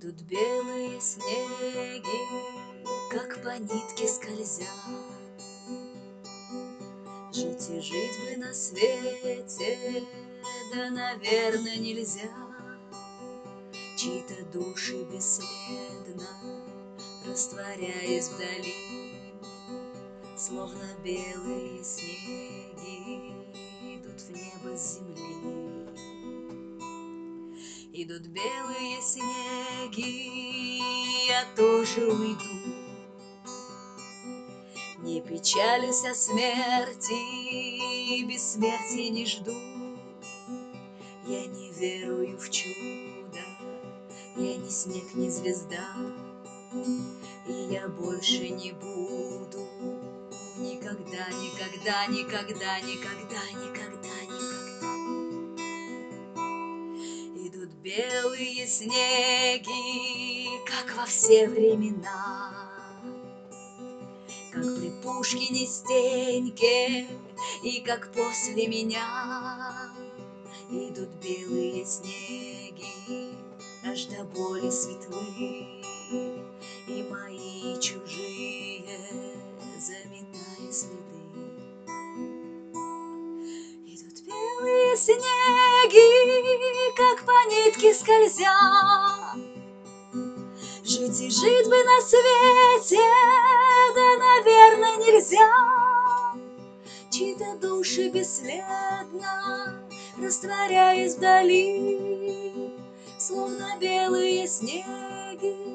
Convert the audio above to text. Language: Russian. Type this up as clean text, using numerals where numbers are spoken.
Идут белые снеги, как по нитке скользя. Жить и жить бы на свете, да, наверное, нельзя. Чьи-то души бесследно, растворяясь вдали, словно белые снеги, идут в небо с земли. Идут белые снеги, я тоже уйду. Не печалюсь о смерти, бессмертия не жду. Я не верую в чудо, я ни снег, ни звезда, и я больше не буду никогда, никогда, никогда, никогда, никогда, никогда. Идут белые снеги, как во все времена, как при Пушкине, Стеньке и как после меня. Идут белые снеги, аж до боли светлые, и мои чужие, заметая следы. Идут белые снеги, как по нитке скользя. Жить и жить бы на свете, да, наверное, нельзя. Чьи-то души бесследно, растворяясь вдали, словно белые снеги,